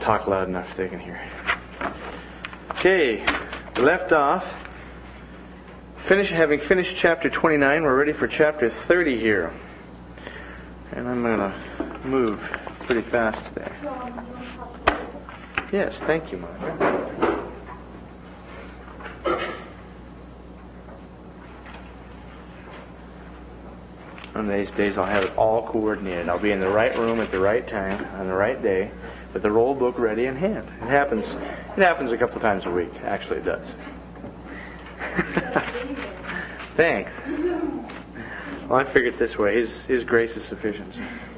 talk loud enough so they can hear. Okay, we left off. Having finished chapter 29, we're ready for chapter 30 here. And I'm going to move pretty fast today. Yes, thank you, Monica. One of these days I'll have it all coordinated. I'll be in the right room at the right time on the right day with the roll book ready in hand. It happens a couple times a week. Actually, it does. Thanks. Well, I figured this way. His grace is sufficient.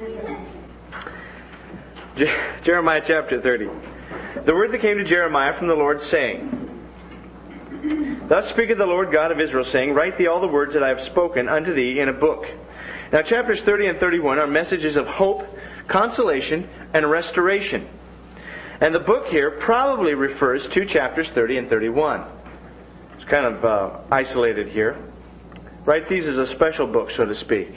Jeremiah chapter 30. The word that came to Jeremiah from the Lord, saying, Thus speaketh the Lord God of Israel, saying, Write thee all the words that I have spoken unto thee in a book. Now chapters 30 and 31 are messages of hope, consolation, and restoration. And the book here probably refers to chapters 30 and 31. It's kind of isolated here. Right? These is a special book, so to speak.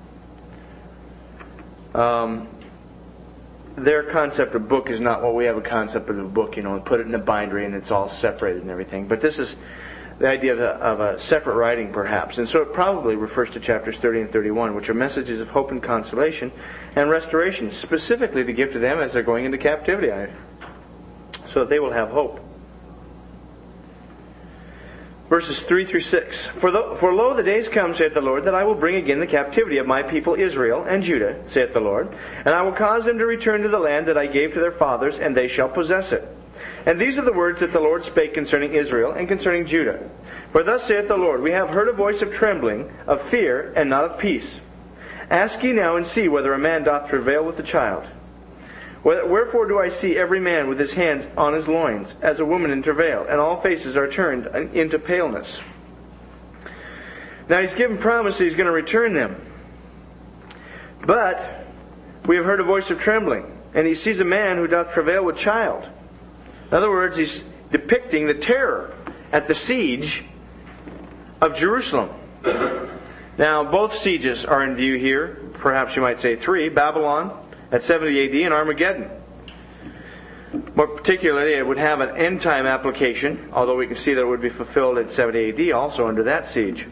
Their concept of book is not what we have a concept of a book, and put it in a bindery and it's all separated and everything. But this is the idea of a separate writing, perhaps. And so it probably refers to chapters 30 and 31, which are messages of hope and consolation and restoration, specifically to give to them as they're going into captivity, so that they will have hope. Verses 3 through 6. For lo, the days come, saith the Lord, that I will bring again the captivity of my people Israel and Judah, saith the Lord, and I will cause them to return to the land that I gave to their fathers, and they shall possess it. And these are the words that the Lord spake concerning Israel and concerning Judah. For thus saith the Lord, We have heard a voice of trembling, of fear, and not of peace. Ask ye now and see whether a man doth travail with a child. Wherefore do I see every man with his hands on his loins, as a woman in travail, and all faces are turned into paleness. Now he's given promise that he's going to return them. But we have heard a voice of trembling, and he sees a man who doth travail with child. In other words, he's depicting the terror at the siege of Jerusalem. Now, both sieges are in view here. Perhaps you might say three. Babylon at 70 AD and Armageddon. More particularly, it would have an end-time application, although we can see that it would be fulfilled at 70 AD also under that siege.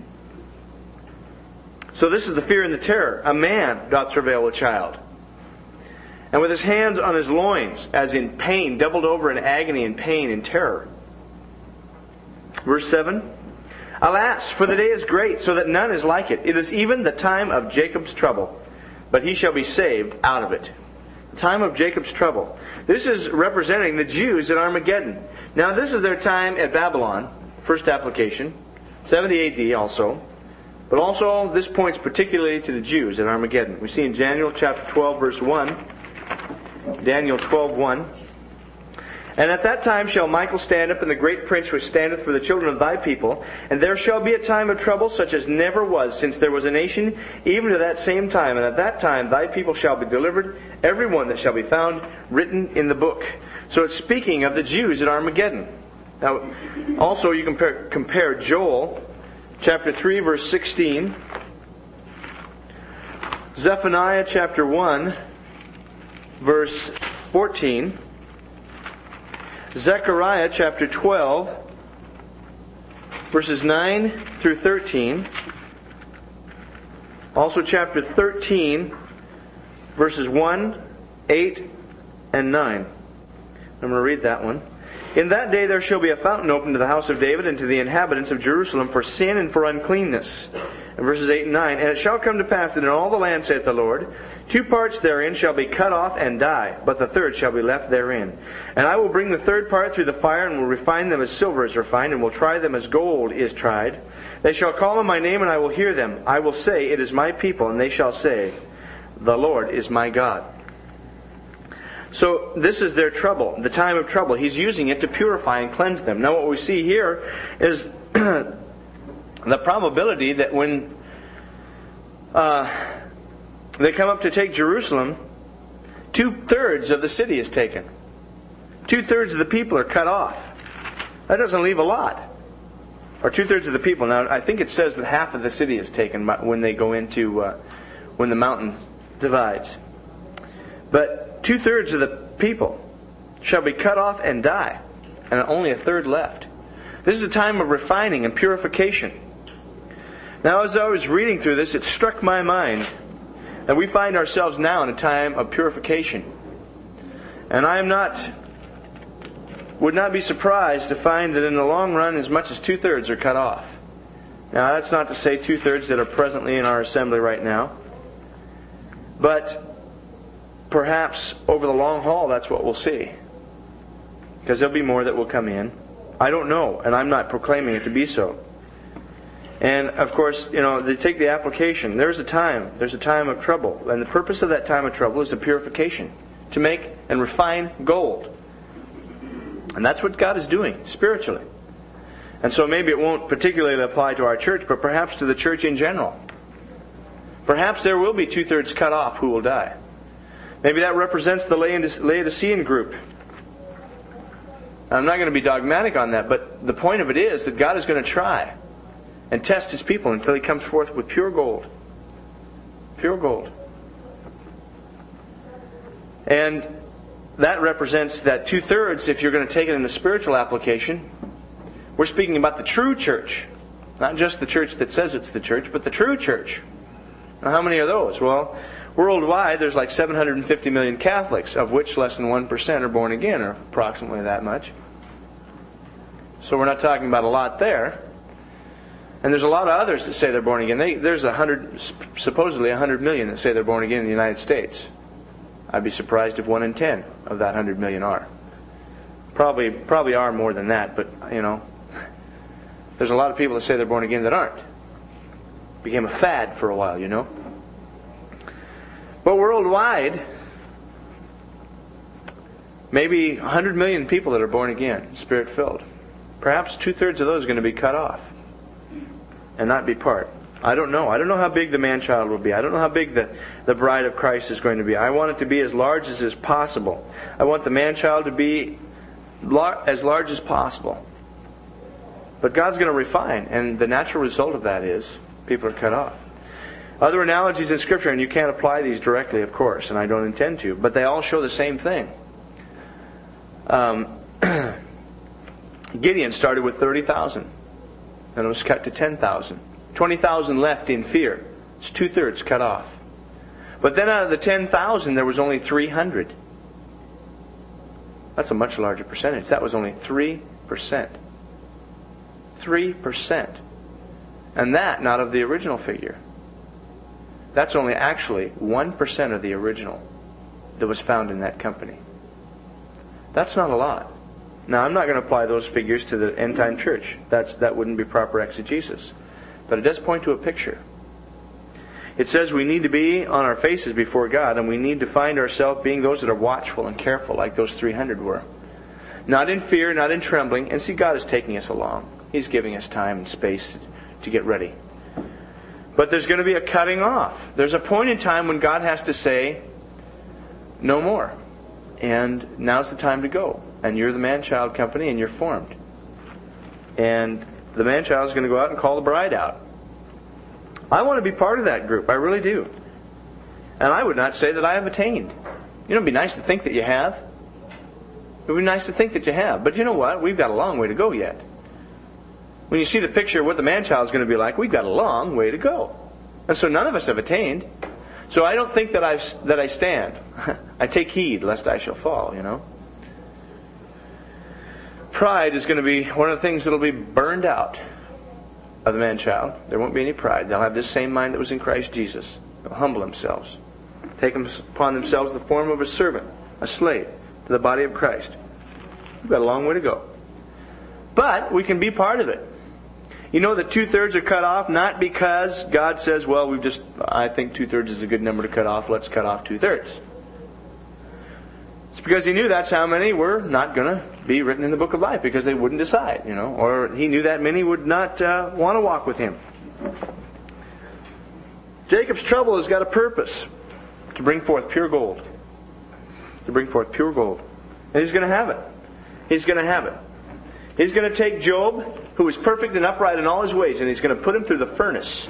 So this is the fear and the terror. A man doth travail with child. And with his hands on his loins, as in pain, doubled over in agony and pain and terror. Verse 7. Alas, for the day is great, so that none is like it. It is even the time of Jacob's trouble, but he shall be saved out of it. The time of Jacob's trouble. This is representing the Jews at Armageddon. Now this is their time at Babylon, first application, 70 AD also. But also this points particularly to the Jews at Armageddon. We see in Daniel chapter 12 verse 1, Daniel 12:1. And at that time shall Michael stand up, and the great prince which standeth for the children of thy people. And there shall be a time of trouble such as never was, since there was a nation, even to that same time. And at that time thy people shall be delivered, every one that shall be found written in the book. So it's speaking of the Jews at Armageddon. Now, also you compare Joel chapter 3 verse 16, Zephaniah chapter 1 verse 14, Zechariah chapter 12, verses 9 through 13. Also chapter 13, verses 1, 8, and 9. I'm going to read that one. In that day there shall be a fountain opened to the house of David and to the inhabitants of Jerusalem for sin and for uncleanness. And verses 8 and 9. And it shall come to pass that in all the land, saith the Lord, 2 parts therein shall be cut off and die, but the third shall be left therein. And I will bring the third part through the fire, and will refine them as silver is refined, and will try them as gold is tried. They shall call on my name, and I will hear them. I will say, It is my people, and they shall say, The Lord is my God. So this is their trouble, the time of trouble. He's using it to purify and cleanse them. Now what we see here is the probability that when they come up to take Jerusalem, 2/3 of the city is taken. 2/3 of the people are cut off. That doesn't leave a lot. Or 2/3 of the people. Now I think it says that half of the city is taken when they go into when the mountain divides. But 2/3 of the people shall be cut off and die, and only a third left. This is a time of refining and purification. Now, as I was reading through this, it struck my mind that we find ourselves now in a time of purification. And would not be surprised to find that in the long run, as much as 2/3 are cut off. Now, that's not to say 2/3 that are presently in our assembly right now. But perhaps over the long haul, that's what we'll see. Because there'll be more that will come in. I don't know, and I'm not proclaiming it to be so. And, of course, they take the application. There's a time of trouble. And the purpose of that time of trouble is the purification. To make and refine gold. And that's what God is doing, spiritually. And so maybe it won't particularly apply to our church, but perhaps to the church in general. Perhaps there will be 2/3 cut off who will die. Maybe that represents the Laodicean group. I'm not going to be dogmatic on that, but the point of it is that God is going to try and test His people until He comes forth with pure gold. Pure gold. And that represents that 2/3, if you're going to take it in the spiritual application, we're speaking about the true church. Not just the church that says it's the church, but the true church. Now, how many are those? Well, worldwide, there's like 750 million Catholics, of which less than 1% are born again, or approximately that much. So we're not talking about a lot there. And there's a lot of others that say they're born again. There's supposedly 100 million that say they're born again in the United States. I'd be surprised if 1 in 10 of that 100 million are. Probably are more than that, but, there's a lot of people that say they're born again that aren't. Became a fad for a while, But worldwide, maybe 100 million people that are born again, Spirit-filled. Perhaps 2/3 of those are going to be cut off and not be part. I don't know. I don't know how big the man-child will be. I don't know how big the bride of Christ is going to be. I want it to be as large as is possible. I want the man-child to be as large as possible. But God's going to refine, and the natural result of that is people are cut off. Other analogies in Scripture, and you can't apply these directly, of course, and I don't intend to, but they all show the same thing. Gideon started with 30,000, and it was cut to 10,000. 20,000 left in fear. It's 2/3 cut off. But then out of the 10,000, there was only 300. That's a much larger percentage. That was only 3%. 3%. And that, not of the original figure. That's only actually 1% of the original that was found in that company. That's not a lot. Now, I'm not going to apply those figures to the end-time church. That wouldn't be proper exegesis. But it does point to a picture. It says we need to be on our faces before God, and we need to find ourselves being those that are watchful and careful, like those 300 were. Not in fear, not in trembling. And see, God is taking us along. He's giving us time and space to get ready. But there's going to be a cutting off. There's a point in time when God has to say, no more. And now's the time to go. And you're the man-child company, and you're formed. And the man-child is going to go out and call the bride out. I want to be part of that group. I really do. And I would not say that I have attained. It'd be nice to think that you have. It would be nice to think that you have. But you know what? We've got a long way to go yet. When you see the picture of what the man-child is going to be like, we've got a long way to go. And so none of us have attained. So I don't think that I stand. I take heed lest I shall fall, Pride is going to be one of the things that will be burned out of the man-child. There won't be any pride. They'll have this same mind that was in Christ Jesus. They'll humble themselves. Take upon themselves the form of a servant, a slave, to the body of Christ. We've got a long way to go. But we can be part of it. You know that 2/3 are cut off not because God says, well, I think 2/3 is a good number to cut off. Let's cut off 2/3. It's because He knew that's how many were not going to be written in the book of life because they wouldn't decide, or He knew that many would not want to walk with Him. Jacob's trouble has got a purpose, to bring forth pure gold. To bring forth pure gold. And He's going to have it. He's going to have it. He's going to take Job, who was perfect and upright in all his ways, and He's going to put him through the furnace.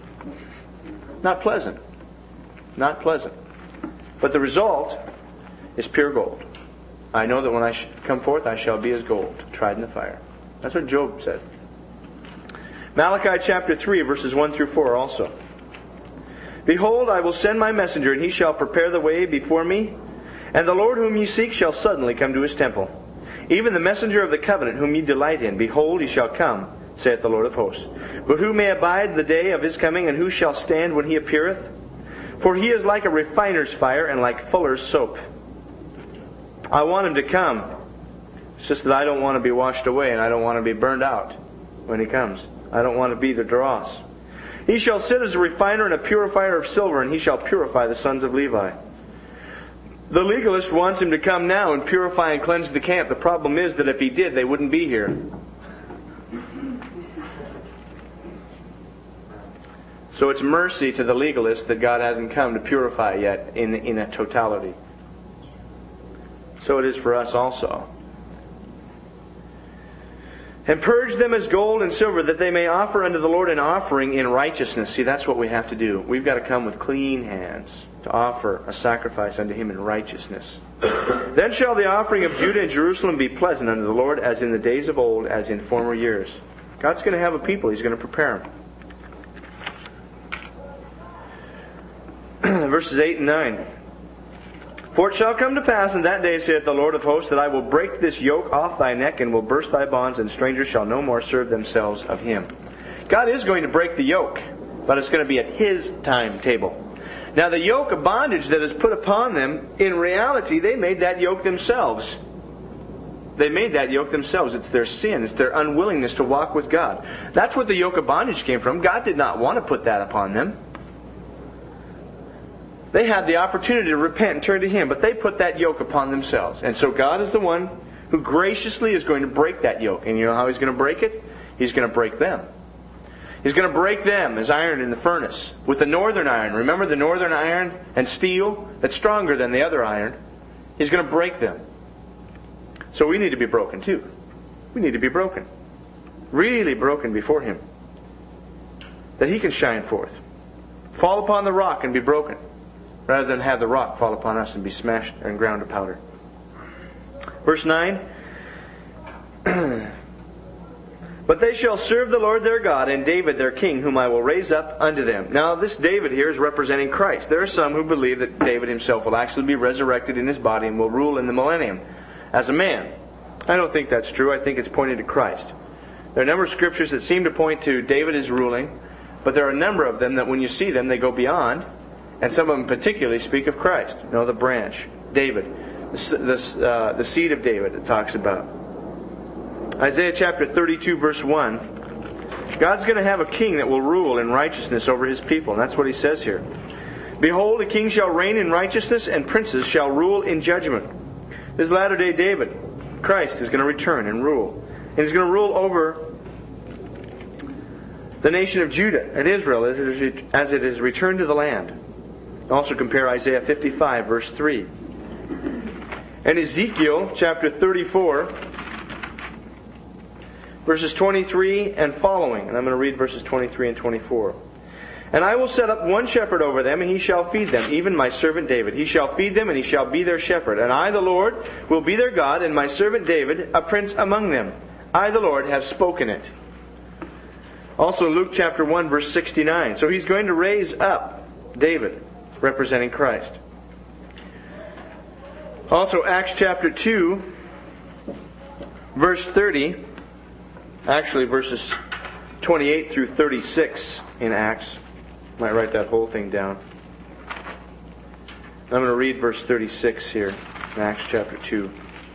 Not pleasant. Not pleasant. But the result is pure gold. I know that when I come forth, I shall be as gold, tried in the fire. That's what Job said. Malachi chapter 3, verses 1 through 4 also. Behold, I will send my messenger, and he shall prepare the way before me. And the Lord whom ye seek shall suddenly come to his temple. Even the messenger of the covenant whom ye delight in. Behold, he shall come, saith the Lord of hosts. But who may abide the day of his coming, and who shall stand when he appeareth? For he is like a refiner's fire, and like fuller's soap. I want him to come. It's just that I don't want to be washed away, and I don't want to be burned out when he comes. I don't want to be the dross. He shall sit as a refiner and a purifier of silver, and he shall purify the sons of Levi. The legalist wants him to come now and purify and cleanse the camp. The problem is that if he did, they wouldn't be here. So it's mercy to the legalist that God hasn't come to purify yet in a totality. So it is for us also. And purge them as gold and silver, that they may offer unto the Lord an offering in righteousness. See, that's what we have to do. We've got to come with clean hands to offer a sacrifice unto Him in righteousness. Then shall the offering of Judah and Jerusalem be pleasant unto the Lord, as in the days of old, as in former years. God's going to have a people. He's going to prepare them. Verses 8 and 9. For it shall come to pass in that day, saith the Lord of hosts, that I will break this yoke off thy neck, and will burst thy bonds, and strangers shall no more serve themselves of him. God is going to break the yoke, but it's going to be at His timetable. Now the yoke of bondage that is put upon them, in reality, they made that yoke themselves. They made that yoke themselves. It's their sin. It's their unwillingness to walk with God. That's what the yoke of bondage came from. God did not want to put that upon them. They had the opportunity to repent and turn to Him, but they put that yoke upon themselves. And so God is the one who graciously is going to break that yoke. And you know how He's going to break it? He's going to break them. He's going to break them as iron in the furnace with the northern iron. Remember the northern iron and steel? That's stronger than the other iron. He's going to break them. So we need to be broken too. We need to be broken. Really broken before Him. That He can shine forth. Fall upon the rock and be broken, rather than have the rock fall upon us and be smashed and ground to powder. Verse 9. But they shall serve the Lord their God, and David their king, whom I will raise up unto them. Now this David here is representing Christ. There are some who believe that David himself will actually be resurrected in his body and will rule in the millennium as a man. I don't think that's true. I think it's pointing to Christ. There are a number of scriptures that seem to point to David as ruling, but there are a number of them that when you see them, they go beyond. And some of them particularly speak of Christ. You know, the branch, David, the seed of David it talks about. Isaiah chapter 32 verse 1. God's going to have a king that will rule in righteousness over His people. And that's what He says here. Behold, a king shall reign in righteousness, and princes shall rule in judgment. This is latter-day David. Christ is going to return and rule. And He's going to rule over the nation of Judah and Israel as it is returned to the land. Also compare Isaiah 55, verse 3. And Ezekiel chapter 34, verses 23 and following. And I'm going to read verses 23 and 24. And I will set up one shepherd over them, and he shall feed them, even my servant David. He shall feed them, and he shall be their shepherd. And I, the Lord, will be their God, and my servant David, a prince among them. I, the Lord, have spoken it. Also Luke chapter 1, verse 69. So He's going to raise up David, representing Christ. Also Acts chapter 2, verse 30. Actually, verses 28 through 36 in Acts. Might write that whole thing down. I'm going to read verse 36 here in Acts chapter 2.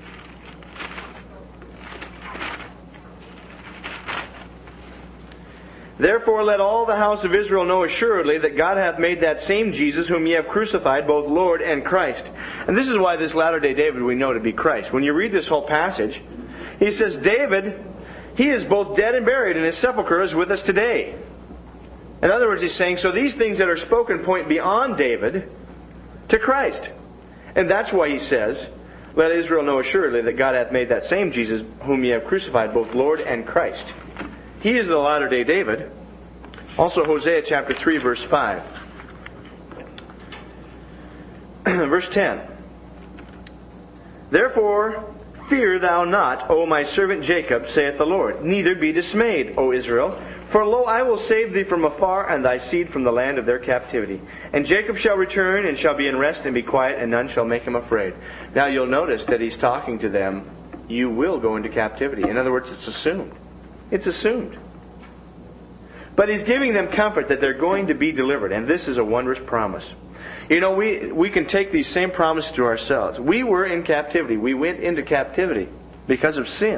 Therefore let all the house of Israel know assuredly that God hath made that same Jesus whom ye have crucified both Lord and Christ. And this is why this latter-day David we know to be Christ. When you read this whole passage, he says, David, he is both dead and buried, and his sepulchre is with us today. In other words, he's saying, so these things that are spoken point beyond David to Christ. And that's why he says, let Israel know assuredly that God hath made that same Jesus whom ye have crucified both Lord and Christ. He is the latter-day David. Also Hosea chapter 3, verse 5. Verse 10. Therefore, fear thou not, O my servant Jacob, saith the Lord. Neither be dismayed, O Israel. For lo, I will save thee from afar, and thy seed from the land of their captivity. And Jacob shall return, and shall be in rest, and be quiet, and none shall make him afraid. Now you'll notice that he's talking to them, you will go into captivity. In other words, it's assumed. It's assumed. But he's giving them comfort that they're going to be delivered. And this is a wondrous promise. You know, we can take these same promises to ourselves. We were in captivity. We went into captivity because of sin.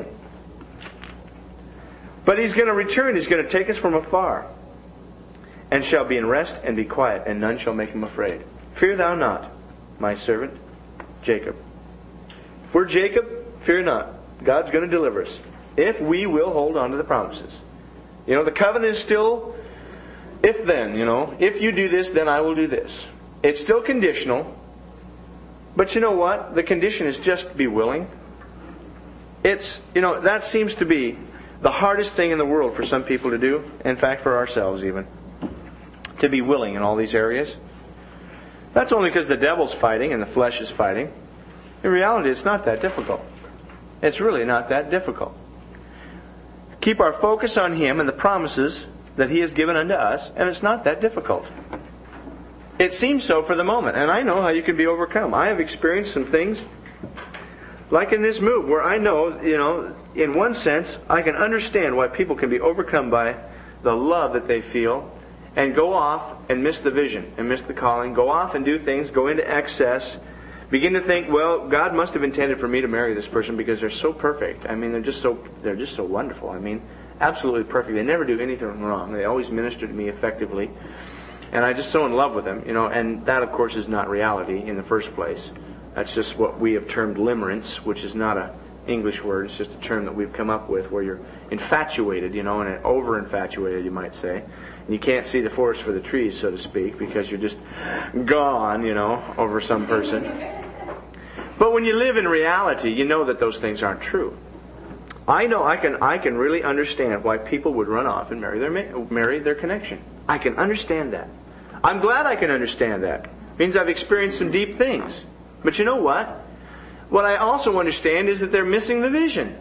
But he's going to return. He's going to take us from afar. And shall be in rest and be quiet, and none shall make him afraid. Fear thou not, my servant Jacob. If we're Jacob, fear not. God's going to deliver us. If we will hold on to the promises. You know, the covenant is still if then, you know. If you do this, then I will do this. It's still conditional. But you know what? The condition is just be willing. It's, you know, that seems to be the hardest thing in the world for some people to do. In fact, for ourselves even. To be willing in all these areas. That's only because the devil's fighting and the flesh is fighting. In reality, it's not that difficult. It's really not that difficult. Keep our focus on Him and the promises that He has given unto us, and it's not that difficult. It seems so for the moment, and I know how you can be overcome. I have experienced some things, like in this move, where I know, you know, in one sense, I can understand why people can be overcome by the love that they feel, and go off and miss the vision, and miss the calling, go off and do things, go into excess, begin to think, well, God must have intended for me to marry this person because they're so perfect. I mean, they're just so wonderful. I mean, absolutely perfect. They never do anything wrong. They always minister to me effectively. And I'm just so in love with them, you know, and that, of course, is not reality in the first place. That's just what we have termed limerence, which is not an English word. It's just a term that we've come up with where you're infatuated, you know, and over-infatuated, you might say. And you can't see the forest for the trees, so to speak, because you're just gone, you know, over some person. But when you live in reality, you know that those things aren't true. I know I can really understand why people would run off and marry their connection. I can understand that. I'm glad I can understand that. It means I've experienced some deep things. But you know what? What I also understand is that they're missing the vision.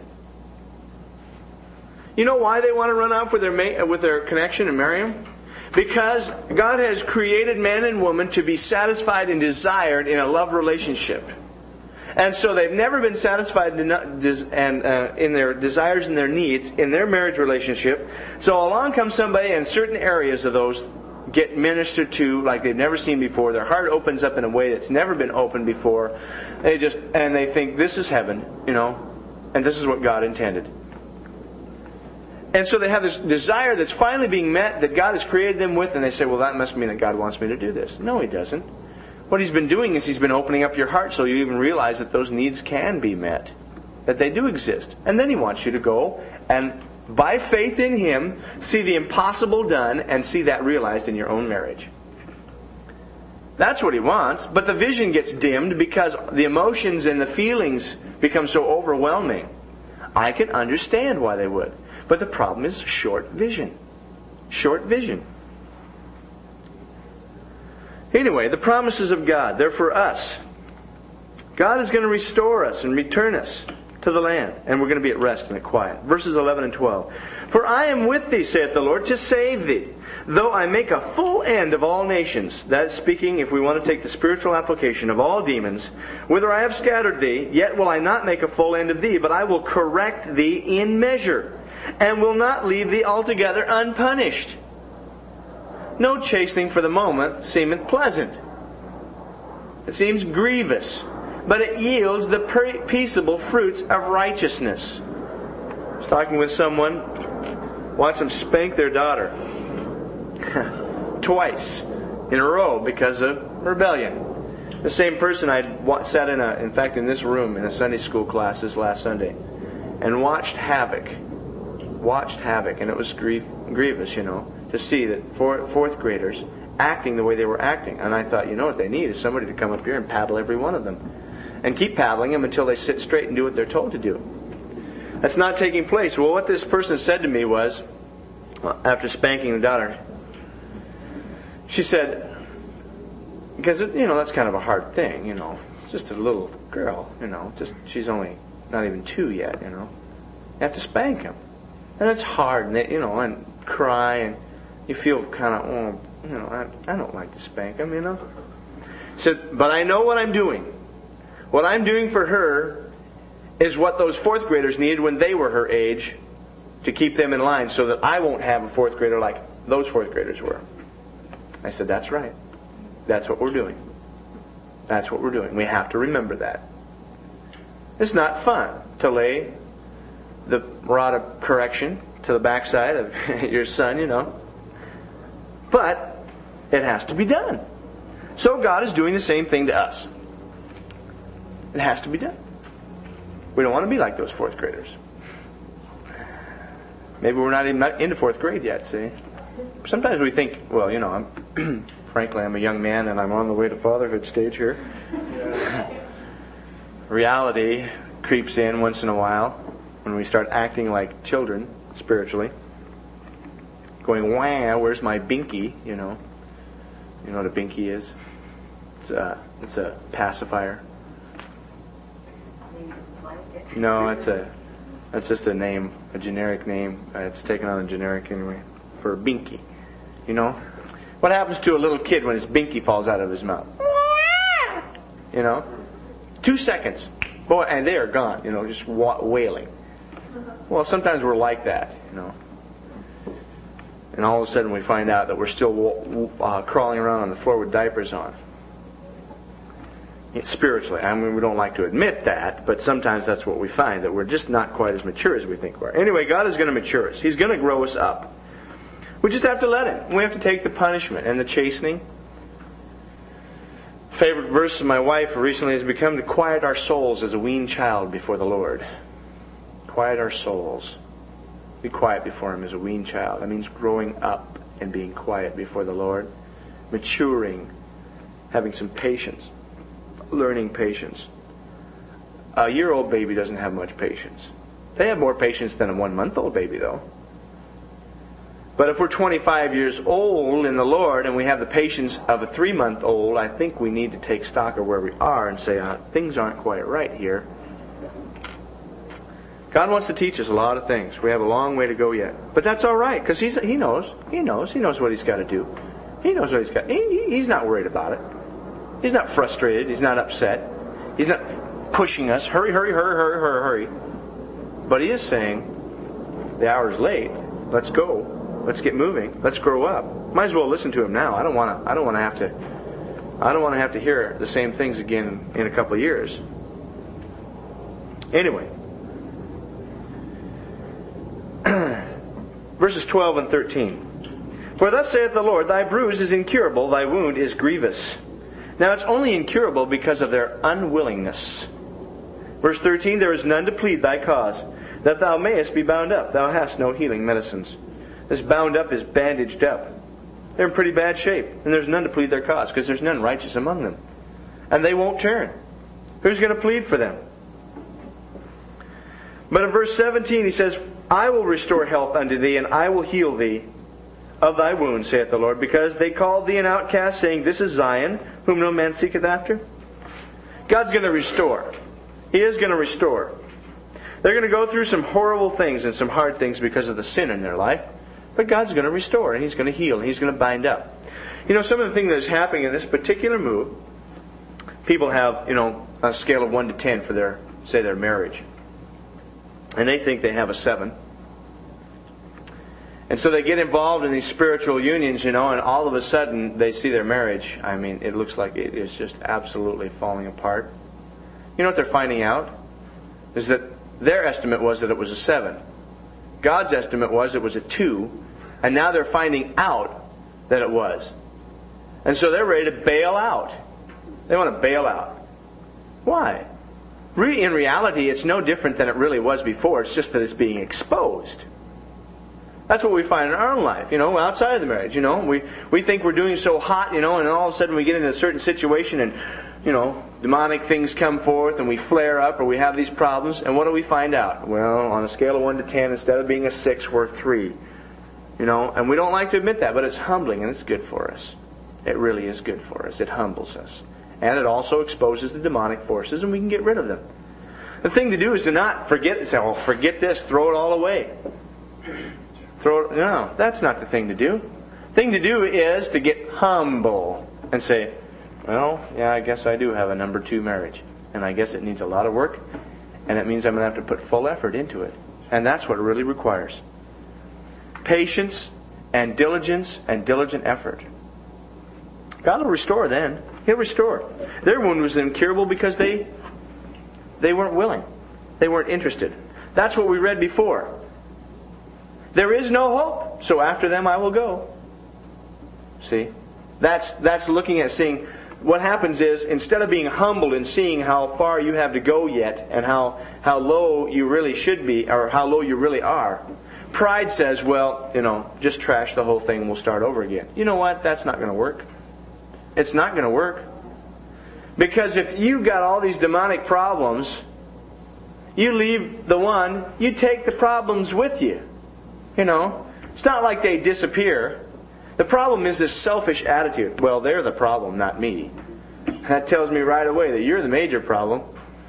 You know why they want to run off with their connection and marry him? Because God has created man and woman to be satisfied and desired in a love relationship. And so they've never been satisfied in their desires and their needs in their marriage relationship. So along comes somebody and certain areas of those get ministered to like they've never seen before. Their heart opens up in a way that's never been opened before. They think this is heaven, you know, and this is what God intended. And so they have this desire that's finally being met that God has created them with, and they say, well, that must mean that God wants me to do this. No, He doesn't. What He's been doing is He's been opening up your heart so you even realize that those needs can be met, that they do exist. And then He wants you to go and, by faith in Him, see the impossible done and see that realized in your own marriage. That's what He wants, but the vision gets dimmed because the emotions and the feelings become so overwhelming. I can understand why they would. But the problem is short vision. Short vision. Anyway, the promises of God, they're for us. God is going to restore us and return us to the land. And we're going to be at rest and at quiet. Verses 11 and 12. For I am with thee, saith the Lord, to save thee. Though I make a full end of all nations. That is speaking, if we want to take the spiritual application, of all demons. Whither I have scattered thee, yet will I not make a full end of thee, but I will correct thee in measure. And will not leave thee altogether unpunished. No chastening for the moment seemeth pleasant. It seems grievous, but it yields the peaceable fruits of righteousness. I was talking with someone, watched them spank their daughter twice in a row because of rebellion. The same person I sat in this room in a Sunday school class this last Sunday and watched havoc, and it was grievous, you know, to see that fourth graders acting the way they were acting. And I thought, you know what they need is somebody to come up here and paddle every one of them. And keep paddling them until they sit straight and do what they're told to do. That's not taking place. Well, what this person said to me was, after spanking the daughter, she said, because, you know, that's kind of a hard thing, you know, just a little girl, she's only not even 2 yet, You have to spank them. And it's hard, and and cry, and you feel kind of, I don't like to spank them, So, but I know what I'm doing. What I'm doing for her is what those 4th graders needed when they were her age to keep them in line so that I won't have a 4th grader like those 4th graders were. I said, that's right. That's what we're doing. That's what we're doing. We have to remember that. It's not fun to lay the rod of correction to the backside of your son, But it has to be done. So God is doing the same thing to us. It has to be done. We don't want to be like those 4th graders. Maybe we're not even into 4th grade yet, see? Sometimes we think, well, frankly, I'm a young man and I'm on the way to fatherhood stage here. Reality creeps in once in a while when we start acting like children spiritually. Going, wah, where's my binky? You know what a binky is? It's a pacifier. No, that's just a name, a generic name. It's taken on a generic anyway for a binky. What happens to a little kid when his binky falls out of his mouth? 2 seconds, boy, and they are gone. Just wailing. Well, sometimes we're like that. And all of a sudden we find out that we're still crawling around on the floor with diapers on. Spiritually. I mean, we don't like to admit that, but sometimes that's what we find, that we're just not quite as mature as we think we are. Anyway, God is going to mature us. He's going to grow us up. We just have to let Him. We have to take the punishment and the chastening. Favorite verse of my wife recently has become to quiet our souls as a weaned child before the Lord. Quiet our souls. Be quiet before Him as a weaned child. That means growing up and being quiet before the Lord. Maturing. Having some patience. Learning patience. A 1-year-old baby doesn't have much patience. They have more patience than a 1-month-old baby, though. But if we're 25 years old in the Lord and we have the patience of a 3-month-old, I think we need to take stock of where we are and say, things aren't quite right here. God wants to teach us a lot of things. We have a long way to go yet. But that's all right, because He knows what He's got to do. He knows what He's got. He's not worried about it. He's not frustrated. He's not upset. He's not pushing us. Hurry, hurry, hurry, hurry, hurry, hurry. But He is saying, the hour's late. Let's go. Let's get moving. Let's grow up. Might as well listen to Him now. I don't want to have to hear the same things again in a couple of years. Anyway, verses 12 and 13. For thus saith the Lord, thy bruise is incurable, thy wound is grievous. Now it's only incurable because of their unwillingness. Verse 13, there is none to plead thy cause, that thou mayest be bound up. Thou hast no healing medicines. This bound up is bandaged up. They're in pretty bad shape, and there's none to plead their cause, because there's none righteous among them. And they won't turn. Who's going to plead for them? But in verse 17 he says, I will restore health unto thee, and I will heal thee of thy wounds, saith the Lord, because they called thee an outcast, saying, this is Zion, whom no man seeketh after. God's going to restore. He is going to restore. They're going to go through some horrible things and some hard things because of the sin in their life. But God's going to restore, and He's going to heal, and He's going to bind up. Some of the things that is happening in this particular move, people have, a scale of 1 to 10 for their marriage. And they think they have a 7. And so they get involved in these spiritual unions, and all of a sudden they see their marriage. I mean, it looks like it is just absolutely falling apart. You know what they're finding out? Is that their estimate was that it was a 7. God's estimate was it was a 2. And now they're finding out that it was. And so they're ready to bail out. They want to bail out. Why? In reality, it's no different than it really was before. It's just that it's being exposed. That's what we find in our own life, outside of the marriage. We think we're doing so hot, and all of a sudden we get into a certain situation and, demonic things come forth and we flare up or we have these problems. And what do we find out? Well, on a scale of 1 to 10, instead of being a 6, we're a 3. And we don't like to admit that, but it's humbling and it's good for us. It really is good for us. It humbles us. And it also exposes the demonic forces, and we can get rid of them. The thing to do is to not forget, say, oh, forget this, throw it all away. No, that's not the thing to do. The thing to do is to get humble and say, well, yeah, I guess I do have a number 2 marriage. And I guess it needs a lot of work, and it means I'm going to have to put full effort into it. And that's what it really requires. Patience and diligence and diligent effort. God will restore then. He'll restore. Their wound was incurable because they weren't willing. They weren't interested. That's what we read before. There is no hope, so after them I will go. See? That's looking at seeing what happens is, instead of being humbled and seeing how far you have to go yet and how low you really should be or how low you really are, pride says, well, just trash the whole thing and we'll start over again. You know what? That's not going to work. It's not going to work. Because if you've got all these demonic problems, you leave the one, you take the problems with you. It's not like they disappear. The problem is this selfish attitude. Well, they're the problem, not me. That tells me right away that you're the major problem.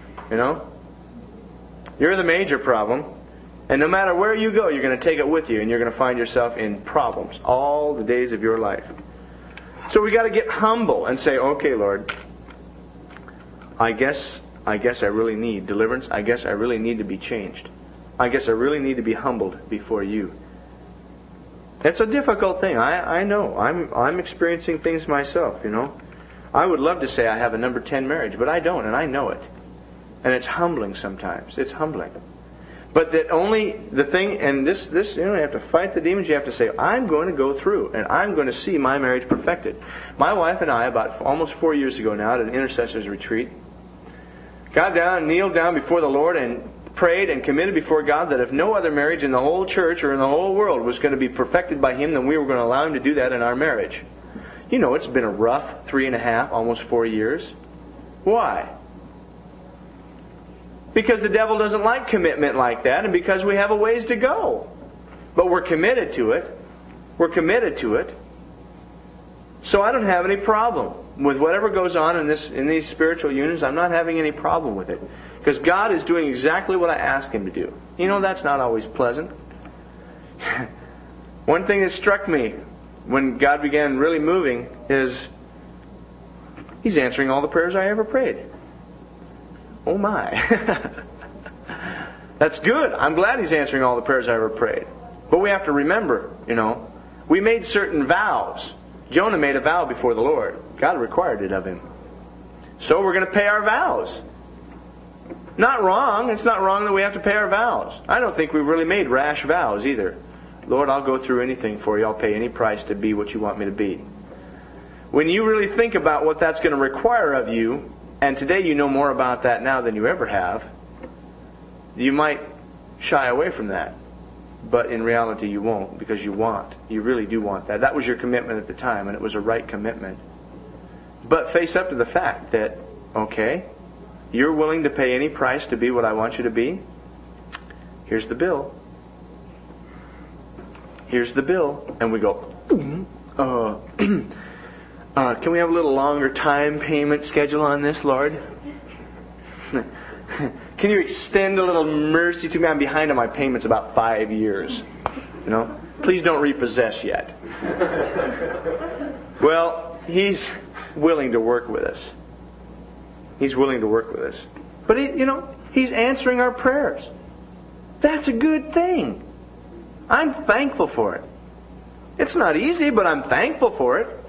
You're the major problem. And no matter where you go, you're going to take it with you, and you're going to find yourself in problems all the days of your life. So we got to get humble and say, okay, Lord, I guess I really need deliverance. I guess I really need to be changed. I guess I really need to be humbled before you. It's a difficult thing. I know. I'm experiencing things myself, I would love to say I have a number 10 marriage, but I don't, and I know it. And it's humbling sometimes. It's humbling. But that only the thing, and this you have to fight the demons. You have to say, I'm going to go through, and I'm going to see my marriage perfected. My wife and I, about almost 4 years ago now, at an intercessor's retreat, got down and kneeled down before the Lord and prayed and committed before God that if no other marriage in the whole church or in the whole world was going to be perfected by Him, then we were going to allow Him to do that in our marriage. It's been a rough 3.5, almost 4 years. Why? Because the devil doesn't like commitment like that, and because we have a ways to go. But we're committed to it. We're committed to it. So I don't have any problem with whatever goes on in these spiritual unions. I'm not having any problem with it. Because God is doing exactly what I asked Him to do. That's not always pleasant. One thing that struck me when God began really moving is He's answering all the prayers I ever prayed. Oh my. That's good. I'm glad He's answering all the prayers I ever prayed. But we have to remember, we made certain vows. Jonah made a vow before the Lord. God required it of him. So we're going to pay our vows. Not wrong. It's not wrong that we have to pay our vows. I don't think we've really made rash vows either. Lord, I'll go through anything for you. I'll pay any price to be what you want me to be. When you really think about what that's going to require of you, and today you know more about that now than you ever have, you might shy away from that. But in reality you won't, because you really do want that. That was your commitment at the time, and it was a right commitment. But face up to the fact that, okay, you're willing to pay any price to be what I want you to be. Here's the bill. Here's the bill. And we go, can we have a little longer time payment schedule on this, Lord? Can you extend a little mercy to me? I'm behind on my payments about 5 years. Please don't repossess yet. Well, He's willing to work with us. He's willing to work with us. But, He's answering our prayers. That's a good thing. I'm thankful for it. It's not easy, but I'm thankful for it.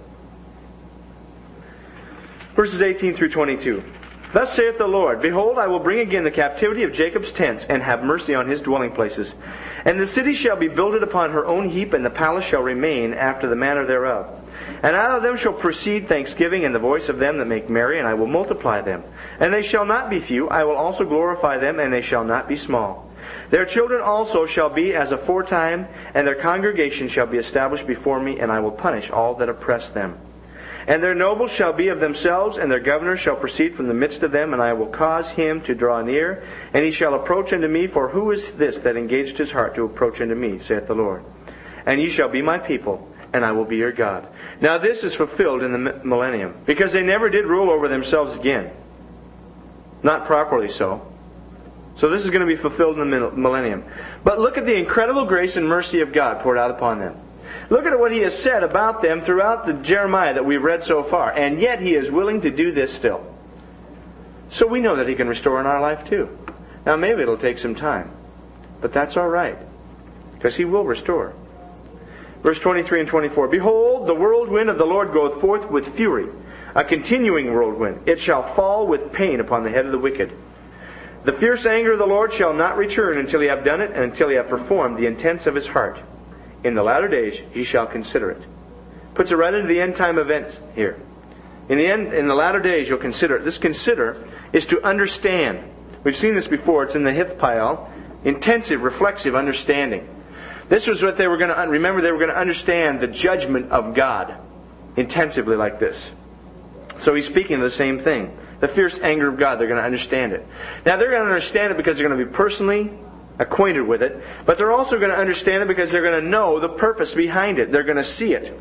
Verses 18 through 22. Thus saith the Lord, Behold, I will bring again the captivity of Jacob's tents, and have mercy on his dwelling places. And the city shall be builded upon her own heap, and the palace shall remain after the manner thereof. And out of them shall proceed thanksgiving, and the voice of them that make merry, and I will multiply them. And they shall not be few, I will also glorify them, and they shall not be small. Their children also shall be as aforetime, and their congregation shall be established before me, and I will punish all that oppress them. And their nobles shall be of themselves, and their governors shall proceed from the midst of them, and I will cause him to draw near, and he shall approach unto me, for who is this that engaged his heart to approach unto me, saith the Lord? And ye shall be my people, and I will be your God. Now this is fulfilled in the millennium, because they never did rule over themselves again. Not properly so. So this is going to be fulfilled in the millennium. But look at the incredible grace and mercy of God poured out upon them. Look at what He has said about them throughout the Jeremiah that we've read so far. And yet He is willing to do this still. So we know that He can restore in our life too. Now maybe it'll take some time. But that's all right. Because He will restore. Verse 23 and 24. Behold, the whirlwind of the Lord goeth forth with fury, a continuing whirlwind. It shall fall with pain upon the head of the wicked. The fierce anger of the Lord shall not return until He have done it, and until He have performed the intents of His heart. In the latter days He shall consider it. Puts it right into the end time events here. In the latter days you'll consider it. This consider is to understand. We've seen this before. It's in the Hithpael. Intensive, reflexive understanding. This was what they were going to... Remember, they were going to understand the judgment of God intensively like this. So he's speaking of the same thing. The fierce anger of God, they're going to understand it. Now, they're going to understand it because they're going to be personally acquainted with it. But they're also going to understand it because they're going to know the purpose behind it. They're going to see it.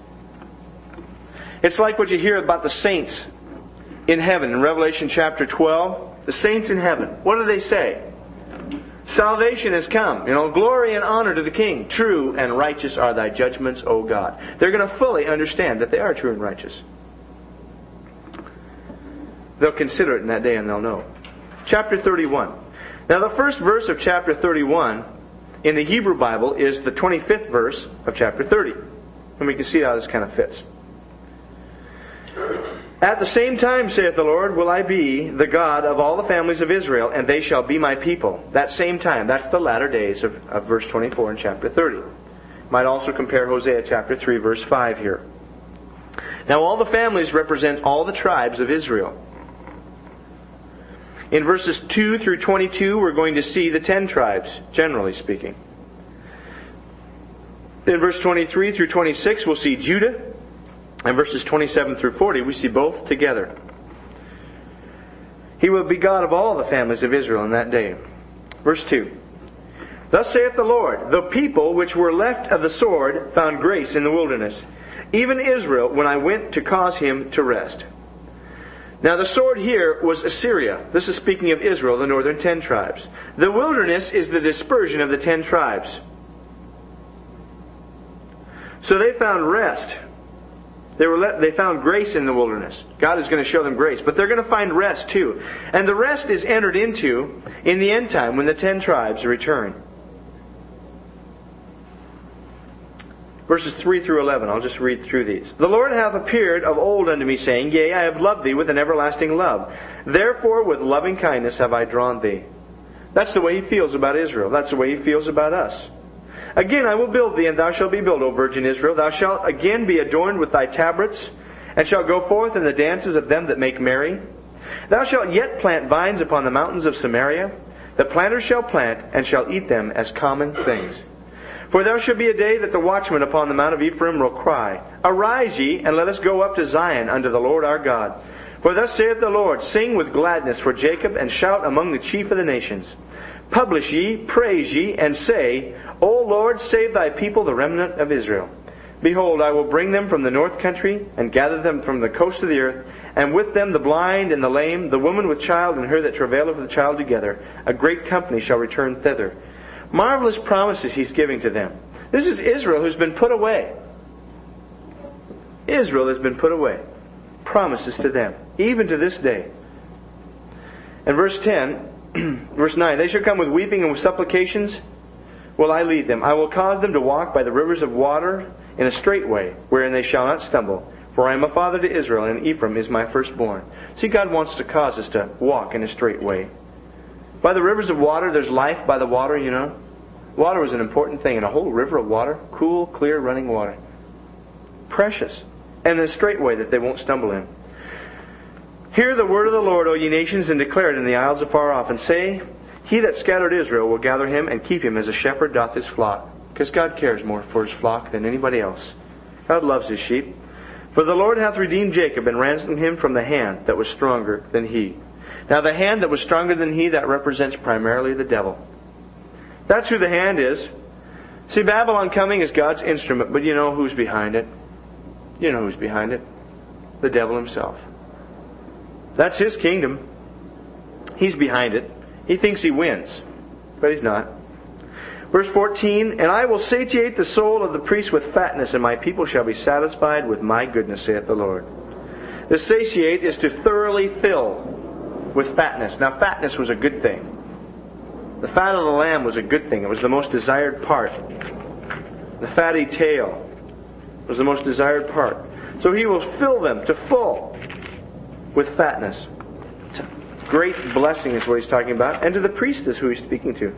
It's like what you hear about the saints in heaven. In Revelation chapter 12, the saints in heaven. What do they say? Salvation has come. Glory and honor to the King. True and righteous are thy judgments, O God. They're going to fully understand that they are true and righteous. They'll consider it in that day and they'll know. Chapter 31. Now the first verse of chapter 31 in the Hebrew Bible is the 25th verse of chapter 30. And we can see how this kind of fits. At the same time, saith the Lord, will I be the God of all the families of Israel, and they shall be my people. That same time, that's the latter days of verse 24 in chapter 30. Might also compare Hosea chapter 3, verse 5 here. Now all the families represent all the tribes of Israel. In verses 2 through 22, we're going to see the 10 tribes, generally speaking. In verse 23 through 26, we'll see Judah. And verses 27 through 40, we see both together. He will be God of all the families of Israel in that day. Verse 2. Thus saith the Lord, the people which were left of the sword found grace in the wilderness, even Israel, when I went to cause him to rest. Now the sword here was Assyria. This is speaking of Israel, the northern 10 tribes. The wilderness is the dispersion of the 10 tribes. So they found rest. They found grace in the wilderness. God is going to show them grace. But they're going to find rest too. And the rest is entered into in the end time when the 10 tribes return. Verses 3 through 11. I'll just read through these. The Lord hath appeared of old unto me, saying, Yea, I have loved thee with an everlasting love. Therefore with loving kindness have I drawn thee. That's the way He feels about Israel. That's the way He feels about us. Again I will build thee, and thou shalt be built, O Virgin Israel. Thou shalt again be adorned with thy tabrets, and shalt go forth in the dances of them that make merry. Thou shalt yet plant vines upon the mountains of Samaria. The planters shall plant, and shall eat them as common things. For there shall be a day that the watchmen upon the mount of Ephraim will cry, Arise ye, and let us go up to Zion unto the Lord our God. For thus saith the Lord, Sing with gladness for Jacob, and shout among the chief of the nations. Publish ye, praise ye, and say, O Lord, save thy people, the remnant of Israel. Behold, I will bring them from the north country, and gather them from the coast of the earth, and with them the blind and the lame, the woman with child, and her that travaileth with child together. A great company shall return thither. Marvelous promises He's giving to them. This is Israel who's been put away. Israel has been put away. Promises to them, even to this day. And verse 10, verse 9, They shall come with weeping and with supplications will I lead them. I will cause them to walk by the rivers of water in a straight way, wherein they shall not stumble. For I am a father to Israel, and Ephraim is my firstborn. See, God wants to cause us to walk in a straight way. By the rivers of water, there's life by the water, Water was an important thing, and a whole river of water, cool, clear, running water. Precious. And in a straight way that they won't stumble in. Hear the word of the Lord, O ye nations, and declare it in the isles afar off, and say, He that scattered Israel will gather him, and keep him as a shepherd doth his flock. Because God cares more for His flock than anybody else. God loves His sheep. For the Lord hath redeemed Jacob, and ransomed him from the hand that was stronger than he. Now the hand that was stronger than he, that represents primarily the devil. That's who the hand is. See, Babylon coming is God's instrument, but you know who's behind it? You know who's behind it? The devil himself. That's his kingdom. He's behind it. He thinks he wins, but he's not. Verse 14, and I will satiate the soul of the priest with fatness, and my people shall be satisfied with my goodness, saith the Lord. The satiate is to thoroughly fill with fatness. Now, fatness was a good thing. The fat of the lamb was a good thing. It was the most desired part. The fatty tail was the most desired part. So he will fill them to full with fatness. It's a great blessing is what he's talking about. And to the priest is who he's speaking to.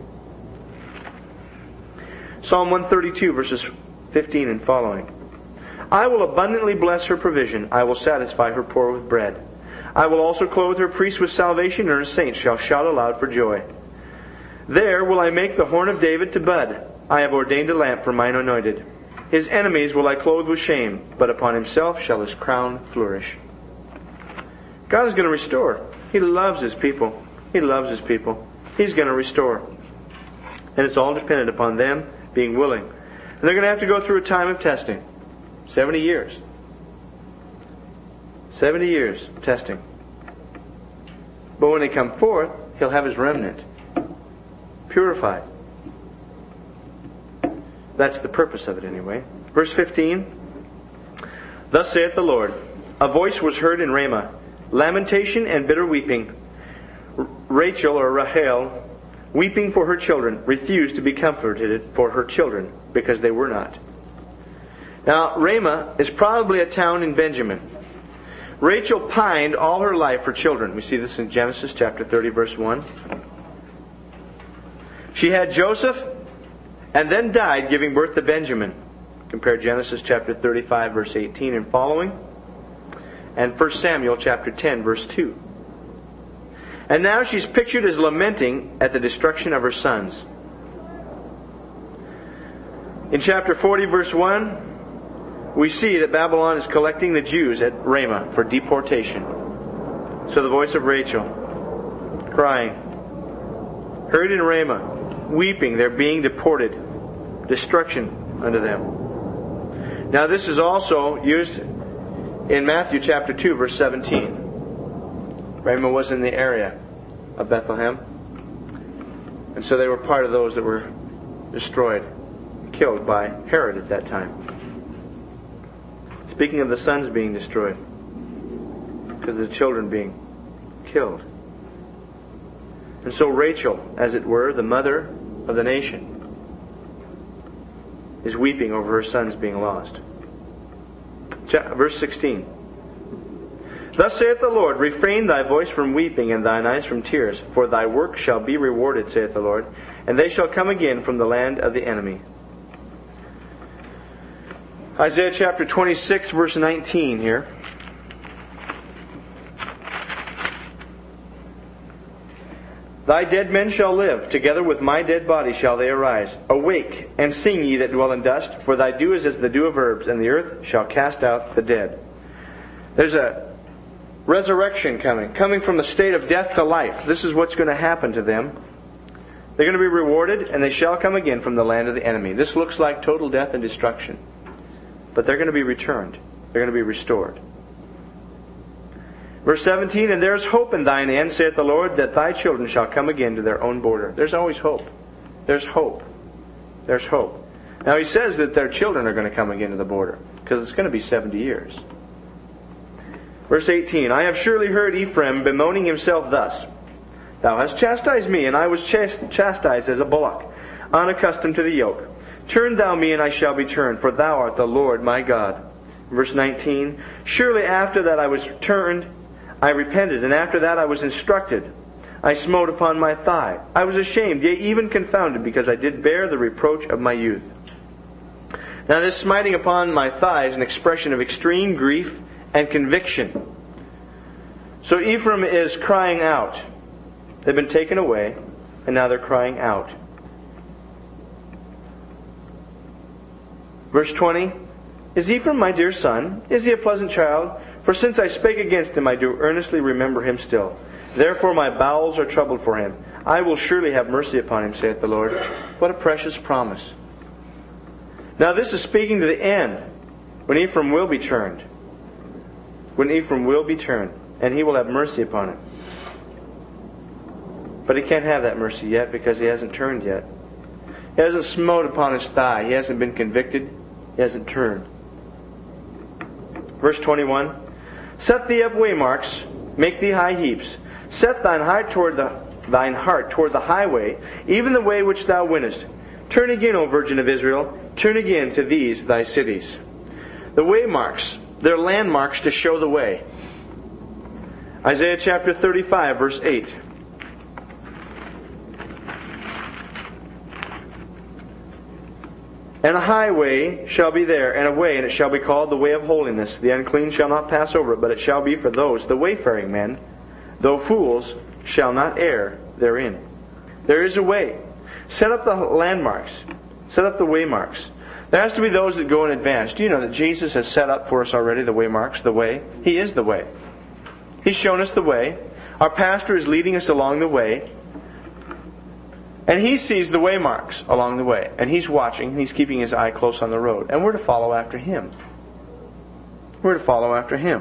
Psalm 132, verses 15 and following. I will abundantly bless her provision. I will satisfy her poor with bread. I will also clothe her priests with salvation, and her saints shall shout aloud for joy. There will I make the horn of David to bud. I have ordained a lamp for mine anointed. His enemies will I clothe with shame, but upon himself shall his crown flourish. God is going to restore. He loves His people. He loves His people. He's going to restore. And it's all dependent upon them being willing. And they're going to have to go through a time of testing. 70 years. 70 years of testing. But when they come forth, He'll have His remnant purified. That's the purpose of it anyway. Verse 15. Thus saith the Lord, a voice was heard in Ramah, lamentation and bitter weeping. Rachel or Rahel, weeping for her children, refused to be comforted for her children because they were not. Now, Ramah is probably a town in Benjamin. Rachel pined all her life for children. We see this in Genesis chapter 30, verse 1. She had Joseph and then died giving birth to Benjamin. Compare Genesis chapter 35, verse 18 and following. And 1 Samuel chapter 10, verse 2. And now she's pictured as lamenting at the destruction of her sons. In chapter 40, verse 1, we see that Babylon is collecting the Jews at Ramah for deportation. So the voice of Rachel, crying, heard in Ramah, weeping, they're being deported. Destruction unto them. Now this is also used in Matthew chapter 2, verse 17. Ramah was in the area of Bethlehem. And so they were part of those that were destroyed, killed by Herod at that time. Speaking of the sons being destroyed, because of the children being killed. And so Rachel, as it were, the mother of the nation, is weeping over her sons being lost. Verse 16. Thus saith the Lord, refrain thy voice from weeping and thine eyes from tears, for thy work shall be rewarded, saith the Lord, and they shall come again from the land of the enemy. Isaiah chapter 26, verse 19 here. Thy dead men shall live, together with my dead body shall they arise. Awake, and sing ye that dwell in dust, for thy dew is as the dew of herbs, and the earth shall cast out the dead. There's a resurrection coming from the state of death to life. This is what's going to happen to them. They're going to be rewarded, and they shall come again from the land of the enemy. This looks like total death and destruction. But they're going to be returned. They're going to be restored. Verse 17, and there is hope in thine end, saith the Lord, that thy children shall come again to their own border. There's always hope. There's hope. There's hope. Now he says that their children are going to come again to the border, because it's going to be 70 years. Verse 18, I have surely heard Ephraim bemoaning himself thus, Thou hast chastised me, and I was chastised as a bullock, unaccustomed to the yoke. Turn thou me, and I shall be turned, for thou art the Lord my God. Verse 19, surely after that I was turned, I repented, and after that I was instructed. I smote upon my thigh. I was ashamed, yea, even confounded, because I did bear the reproach of my youth. Now this smiting upon my thigh is an expression of extreme grief and conviction. So Ephraim is crying out. They've been taken away, and now they're crying out. Verse 20, Is Ephraim my dear son? Is he a pleasant child? For since I spake against him, I do earnestly remember him still. Therefore my bowels are troubled for him. I will surely have mercy upon him, saith the Lord. What a precious promise. Now this is speaking to the end, when Ephraim will be turned. When Ephraim will be turned, and He will have mercy upon him. But he can't have that mercy yet because he hasn't turned yet. He hasn't smote upon his thigh. He hasn't been convicted. He hasn't turned. Verse 21. Set thee up waymarks, make thee high heaps. Set thine heart toward the highway, even the way which thou wentest. Turn again, O Virgin of Israel, turn again to these thy cities. The waymarks, they're landmarks to show the way. Isaiah chapter 35, verse 8. And a highway shall be there, and a way, and it shall be called the way of holiness. The unclean shall not pass over it, but it shall be for those, the wayfaring men, though fools, shall not err therein. There is a way. Set up the landmarks. Set up the waymarks. There has to be those that go in advance. Do you know that Jesus has set up for us already the waymarks, the way? He is the way. He's shown us the way. Our pastor is leading us along the way. And he sees the waymarks along the way. And he's watching, and he's keeping his eye close on the road. And we're to follow after him. We're to follow after him.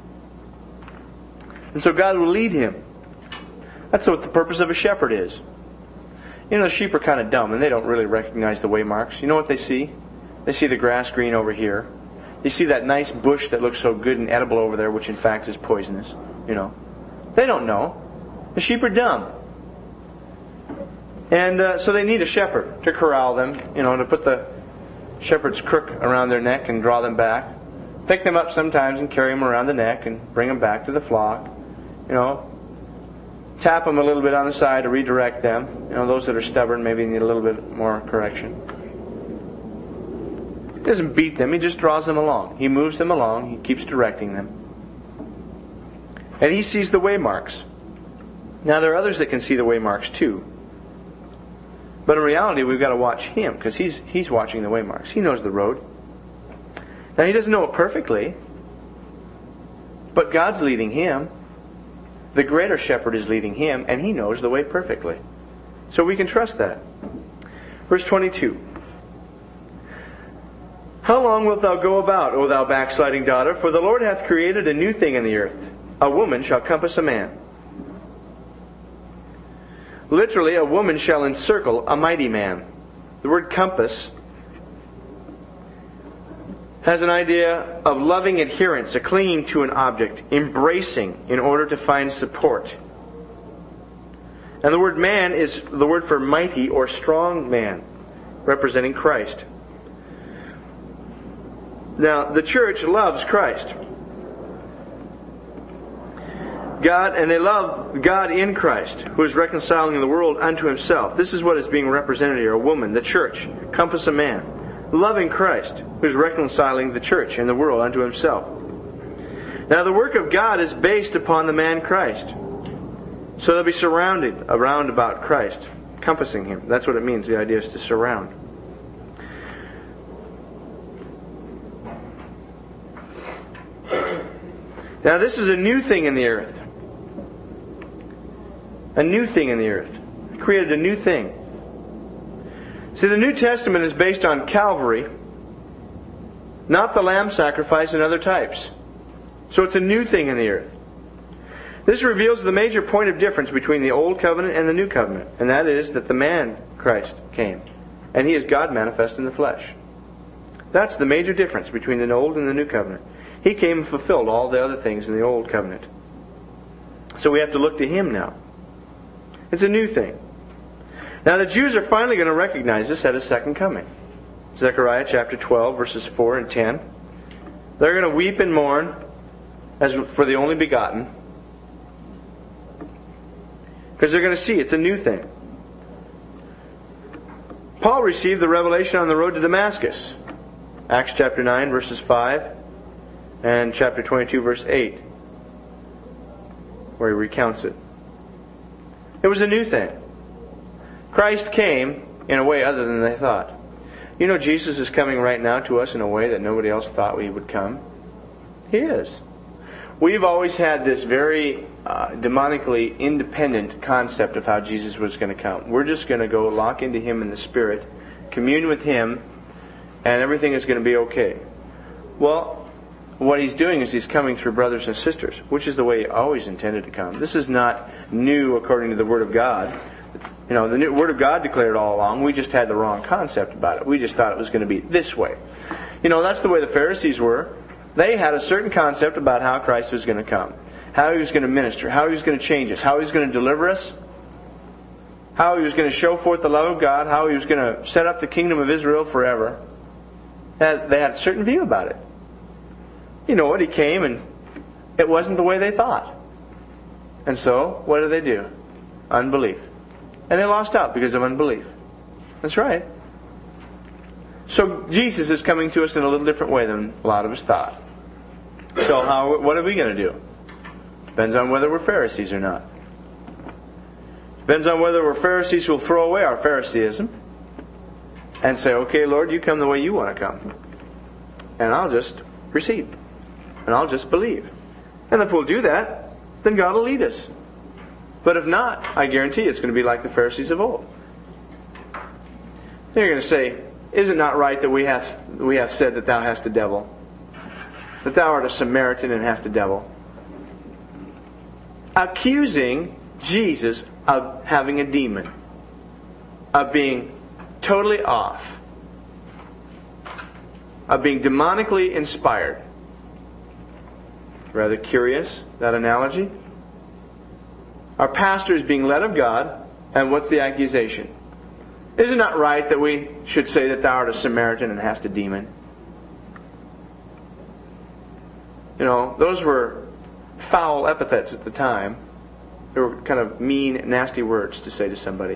And so God will lead him. That's what the purpose of a shepherd is. You know, the sheep are kind of dumb, and they don't really recognize the waymarks. You know what they see? They see the grass green over here. They see that nice bush that looks so good and edible over there, which in fact is poisonous. You know. They don't know. The sheep are dumb. And so they need a shepherd to corral them, you know, to put the shepherd's crook around their neck and draw them back. Pick them up sometimes and carry them around the neck and bring them back to the flock. You know, tap them a little bit on the side to redirect them. You know, those that are stubborn maybe need a little bit more correction. He doesn't beat them, he just draws them along. He moves them along, he keeps directing them. And he sees the waymarks. Now there are others that can see the waymarks too. But in reality, we've got to watch him, because he's watching the waymarks. He knows the road. Now, he doesn't know it perfectly, but God's leading him. The greater shepherd is leading him, and he knows the way perfectly. So we can trust that. Verse 22. How long wilt thou go about, O thou backsliding daughter? For the Lord hath created a new thing in the earth. A woman shall compass a man. Literally, a woman shall encircle a mighty man. The word compass has an idea of loving adherence, a clinging to an object, embracing in order to find support. And the word man is the word for mighty or strong man, representing Christ. Now, the church loves Christ. God, and they love God in Christ, who is reconciling the world unto himself. This is what is being represented here. A woman, the church, compass a man. Loving Christ, who is reconciling the church and the world unto himself. Now the work of God is based upon the man Christ. So they'll be surrounded around about Christ, compassing him. That's what it means. The idea is to surround. Now this is a new thing in the earth. A new thing in the earth. He created a new thing. See, the New Testament is based on Calvary, not the lamb sacrifice and other types. So it's a new thing in the earth. This reveals the major point of difference between the Old Covenant and the New Covenant, and that is that the man Christ came, and He is God manifest in the flesh. That's the major difference between the Old and the New Covenant. He came and fulfilled all the other things in the Old Covenant. So we have to look to Him now. It's a new thing. Now the Jews are finally going to recognize this at His second coming. Zechariah chapter 12, verses 4 and 10. They're going to weep and mourn as for the only begotten. Because they're going to see it's a new thing. Paul received the revelation on the road to Damascus. Acts chapter 9, verses 5 and chapter 22, verse 8, where he recounts it. It was a new thing. Christ came in a way other than they thought. You know, Jesus is coming right now to us in a way that nobody else thought He would come. He is. We've always had this very demonically independent concept of how Jesus was going to come. We're just going to go lock into Him in the Spirit, commune with Him, and everything is going to be okay. Well, what He's doing is He's coming through brothers and sisters, which is the way He always intended to come. This is not new according to the Word of God. You know, the Word of God declared all along. We just had the wrong concept about it. We just thought it was going to be this way. You know, that's the way the Pharisees were. They had a certain concept about how Christ was going to come, how He was going to minister, how He was going to change us, how He was going to deliver us, how He was going to show forth the love of God, how He was going to set up the kingdom of Israel forever. They had a certain view about it. You know what? He came and it wasn't the way they thought. And so, what did they do? Unbelief. And they lost out because of unbelief. That's right. So Jesus is coming to us in a little different way than a lot of us thought. So what are we going to do? Depends on whether we're Pharisees or not. Depends on whether we're Pharisees who will throw away our Phariseeism and say, okay, Lord, you come the way you want to come. And I'll just receive. And I'll just believe. And if we'll do that, then God will lead us. But if not, I guarantee it's going to be like the Pharisees of old. They're going to say, is it not right that we have said that thou hast a devil? That thou art a Samaritan and hast a devil? Accusing Jesus of having a demon. Of being totally off. Of being demonically inspired. Rather curious, that analogy. Our pastor is being led of God, and what's the accusation? Is it not right that we should say that thou art a Samaritan and hast a demon? You know, those were foul epithets at the time. They were kind of mean, nasty words to say to somebody.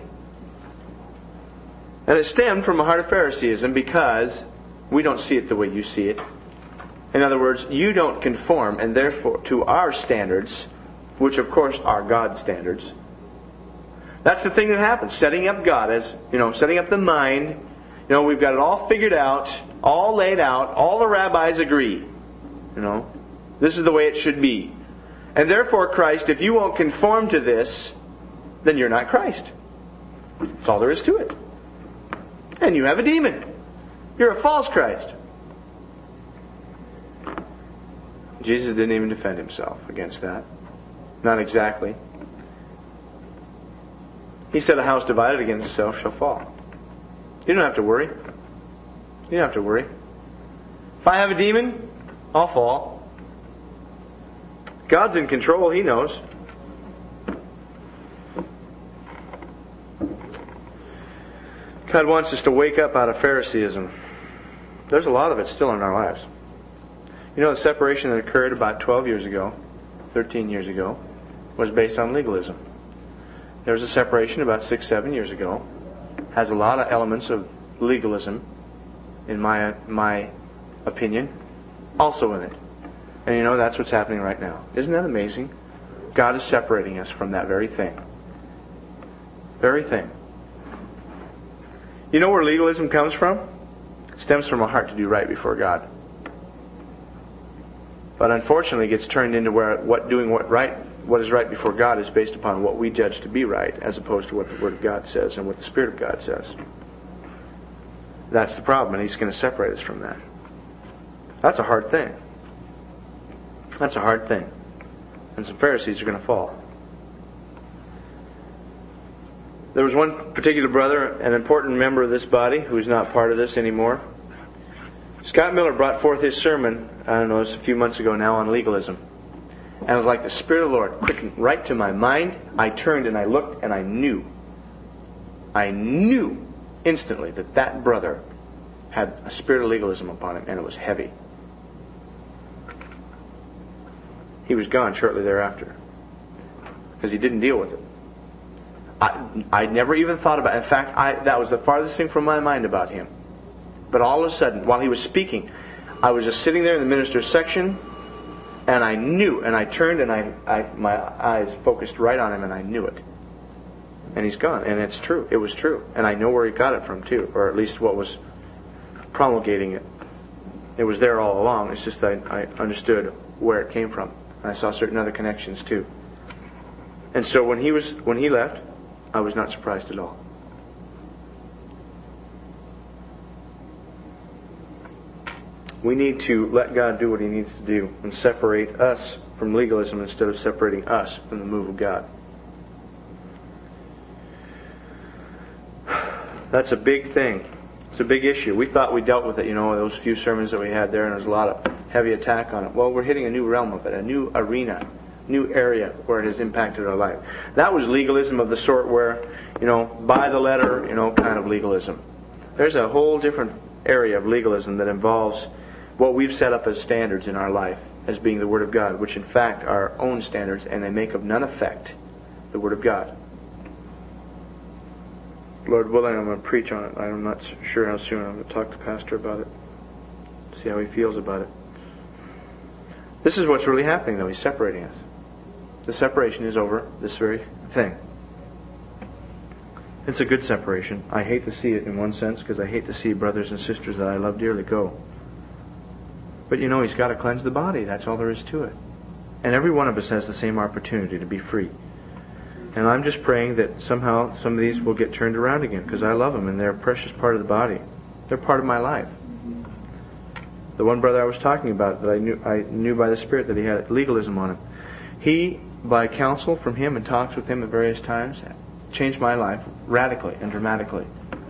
And it stemmed from a heart of Phariseeism because we don't see it the way you see it. In other words, you don't conform, and therefore, to our standards, which of course are God's standards. That's the thing that happens. Setting up God as, setting up the mind. We've got it all figured out, all laid out, all the rabbis agree. This is the way it should be. And therefore, Christ, if you won't conform to this, then you're not Christ. That's all there is to it. And you have a demon. You're a false Christ. Jesus didn't even defend Himself against that. Not exactly. He said, a house divided against itself shall fall. You don't have to worry. You don't have to worry. If I have a demon, I'll fall. God's in control. He knows. God wants us to wake up out of Phariseeism. There's a lot of it still in our lives. The separation that occurred about 12 years ago, 13 years ago, was based on legalism. There was a separation about 6-7 years ago. Has a lot of elements of legalism, in my opinion, also in it. And that's what's happening right now. Isn't that amazing? God is separating us from that very thing. Very thing. You know where legalism comes from? It stems from a heart to do right before God. But unfortunately, it gets turned into where what is right before God is based upon what we judge to be right, as opposed to what the Word of God says and what the Spirit of God says. That's the problem, and He's going to separate us from that. That's a hard thing. That's a hard thing. And some Pharisees are going to fall. There was one particular brother, an important member of this body, who's not part of this anymore. Scott Miller brought forth his sermon, it was a few months ago now, on legalism. And it was like the Spirit of the Lord quickened right to my mind. I turned and I looked and I knew instantly that brother had a spirit of legalism upon him, and it was heavy. He was gone shortly thereafter because he didn't deal with it. I never even thought about it. In fact, that was the farthest thing from my mind about him. But all of a sudden, while he was speaking, I was just sitting there in the minister's section, and I knew, and I turned, and my eyes focused right on him, and I knew it. And he's gone, and it's true. It was true. And I know where he got it from, too, or at least what was promulgating it. It was there all along. It's just I understood where it came from. And I saw certain other connections, too. And so when he left, I was not surprised at all. We need to let God do what He needs to do and separate us from legalism instead of separating us from the move of God. That's a big thing. It's a big issue. We thought we dealt with it, those few sermons that we had there, and there's a lot of heavy attack on it. Well, we're hitting a new realm of it, a new arena, new area where it has impacted our life. That was legalism of the sort where, by the letter, kind of legalism. There's a whole different area of legalism that involves what we've set up as standards in our life as being the Word of God, which in fact are our own standards, and they make of none effect the Word of God. Lord willing, I'm going to preach on it. I'm not sure how soon. I'm going to talk to Pastor about it, see how he feels about it. This is what's really happening, though. He's separating us. The separation is over this very thing. It's a good separation. I hate to see it in one sense, because I hate to see brothers and sisters that I love dearly go. But He's got to cleanse the body. That's all there is to it. And every one of us has the same opportunity to be free. And I'm just praying that somehow some of these will get turned around again, because I love them and they're a precious part of the body. They're part of my life. The one brother I was talking about that I knew by the Spirit that he had legalism on him. He, by counsel from him and talks with him at various times, changed my life radically and dramatically.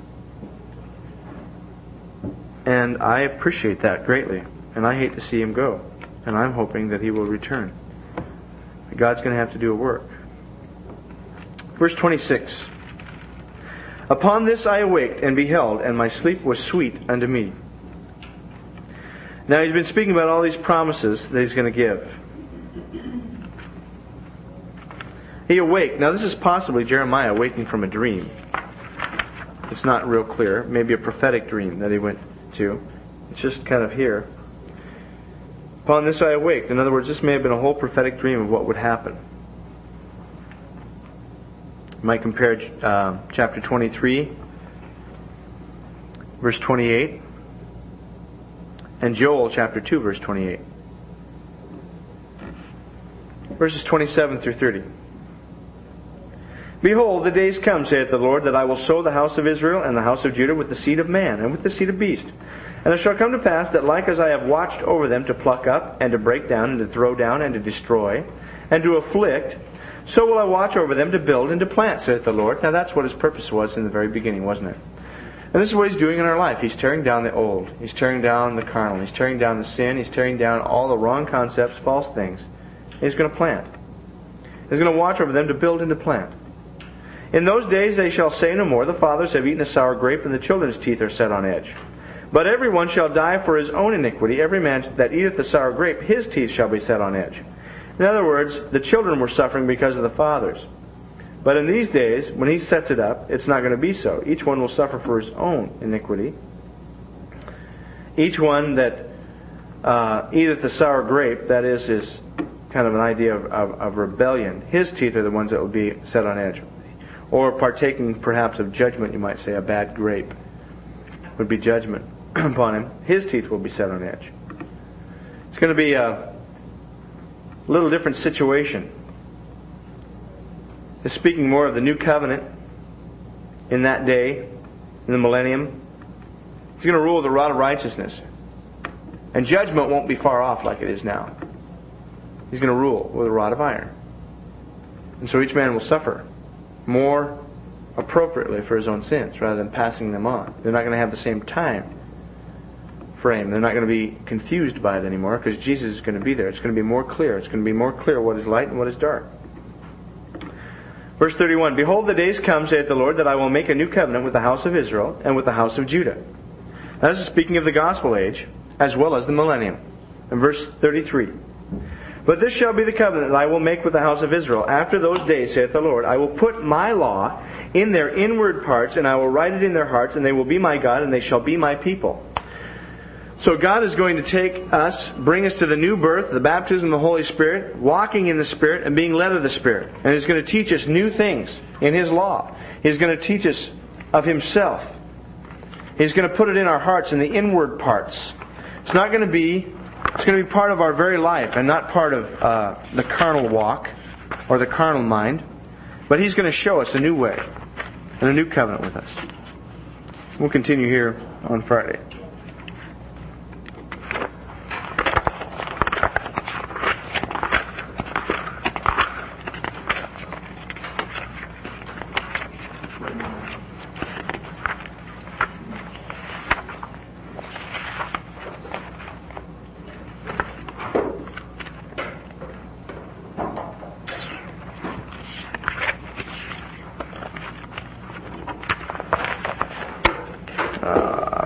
And I appreciate that greatly. And I hate to see him go. And I'm hoping that he will return. God's going to have to do a work. Verse 26. Upon this I awaked and beheld, and my sleep was sweet unto me. Now he's been speaking about all these promises that he's going to give. He awaked. Now this is possibly Jeremiah waking from a dream. It's not real clear. Maybe a prophetic dream that he went to. It's just kind of here. Upon this I awaked. In other words, this may have been a whole prophetic dream of what would happen. You might compare chapter 23, verse 28, and Joel chapter 2, verse 28. Verses 27 through 30. Behold, the days come, saith the Lord, that I will sow the house of Israel and the house of Judah with the seed of man and with the seed of beast. And it shall come to pass that like as I have watched over them to pluck up and to break down and to throw down and to destroy and to afflict, so will I watch over them to build and to plant, saith the Lord. Now that's what His purpose was in the very beginning, wasn't it? And this is what He's doing in our life. He's tearing down the old. He's tearing down the carnal. He's tearing down the sin. He's tearing down all the wrong concepts, false things. And He's going to plant. He's going to watch over them to build and to plant. In those days they shall say no more, the fathers have eaten a sour grape, and the children's teeth are set on edge. But everyone shall die for his own iniquity. Every man that eateth the sour grape, his teeth shall be set on edge. In other words, the children were suffering because of the fathers. But in these days, when He sets it up, it's not going to be so. Each one will suffer for his own iniquity. Each one that eateth the sour grape, that is kind of an idea of rebellion. His teeth are the ones that will be set on edge. Or partaking perhaps of judgment, you might say, a bad grape would be judgment upon him. His teeth will be set on edge. It's going to be a little different situation. It's speaking more of the new covenant in that day, in the millennium. He's going to rule with a rod of righteousness. And judgment won't be far off like it is now. He's going to rule with a rod of iron. And so each man will suffer more appropriately for his own sins rather than passing them on. They're not going to have the same time frame. They're not going to be confused by it anymore because Jesus is going to be there. It's going to be more clear. It's going to be more clear what is light and what is dark. Verse 31, Behold, the days come, saith the Lord, that I will make a new covenant with the house of Israel and with the house of Judah. Now, this is speaking of the gospel age as well as the millennium. In verse 33, But this shall be the covenant that I will make with the house of Israel. After those days, saith the Lord, I will put my law in their inward parts, and I will write it in their hearts, and they will be my God, and they shall be my people. So God is going to take us, bring us to the new birth, the baptism of the Holy Spirit, walking in the Spirit, and being led of the Spirit. And He's going to teach us new things in His law. He's going to teach us of Himself. He's going to put it in our hearts, in the inward parts. It's going to be part of our very life and not part of the carnal walk or the carnal mind. But He's going to show us a new way and a new covenant with us. We'll continue here on Friday.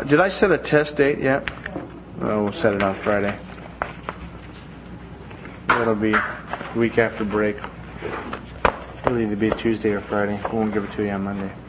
Did I set a test date yet? Oh, we'll set it on Friday. That'll be a week after break. It'll either be Tuesday or Friday. We won't give it to you on Monday.